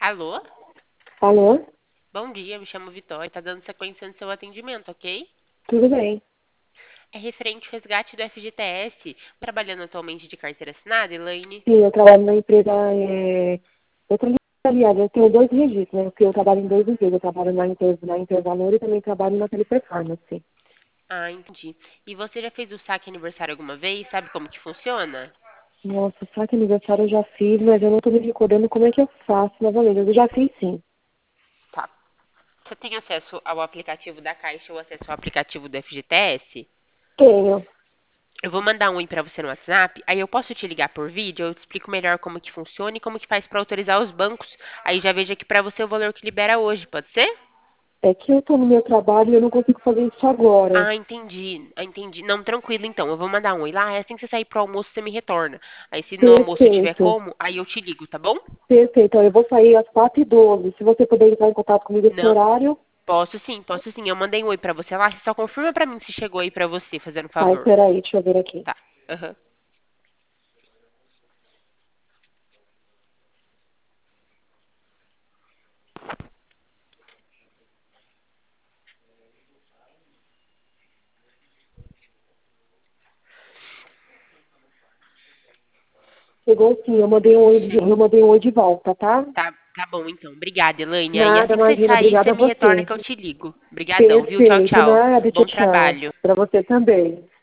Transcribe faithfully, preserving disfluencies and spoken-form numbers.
Alô? Alô? Bom dia, me chamo Vitória. Tá dando sequência no seu atendimento, ok? Tudo bem? É referente ao resgate do F G T S. Trabalhando atualmente de carteira assinada, Elaine? Sim, eu trabalho na empresa. É... Eu trabalho, aliás, eu tenho dois registros, né? Porque eu trabalho em dois empresas. Eu trabalho na empresa na Intervalor e também trabalho na Teleperformance. Ah, entendi. E você já fez o saque aniversário alguma vez? Sabe como que funciona? Nossa, sabe que aniversário eu já fiz, mas eu não tô me recordando como é que eu faço novamente. Eu já fiz sim. Tá. Você tem acesso ao aplicativo da Caixa ou acesso ao aplicativo do F G T S? Tenho. Eu vou mandar um oi pra você no WhatsApp, aí eu posso te ligar por vídeo, eu te explico melhor como que funciona e como que faz pra autorizar os bancos. Aí já veja aqui pra você o valor que libera hoje, pode ser? É que eu tô no meu trabalho e eu não consigo fazer isso agora. Ah, entendi, ah, entendi. Não, tranquilo então. Eu vou mandar um oi lá. É assim que você sair pro almoço, você me retorna. Aí se no almoço tiver Perfeito. como, aí eu te ligo, tá bom? Perfeito. Então, eu vou sair às quatro e doze. Se você puder entrar em contato comigo esse Não, horário. posso sim, posso sim. Eu mandei um oi pra você lá. Você só confirma pra mim se chegou aí pra você, fazendo Tá, favor. espera aí, deixa eu ver aqui. Tá. Aham. Chegou sim, eu mandei um oi de, Chegou. eu mandei um oi de volta, tá? Tá, tá bom então. Obrigada, Elaine. Aí Nada, assim que você imagina, sair, obrigada você a me retorna você. que eu te ligo. Obrigadão, viu? Tchau, Perfeito, tchau. nada, tchau, Bom tchau. trabalho. Pra você também.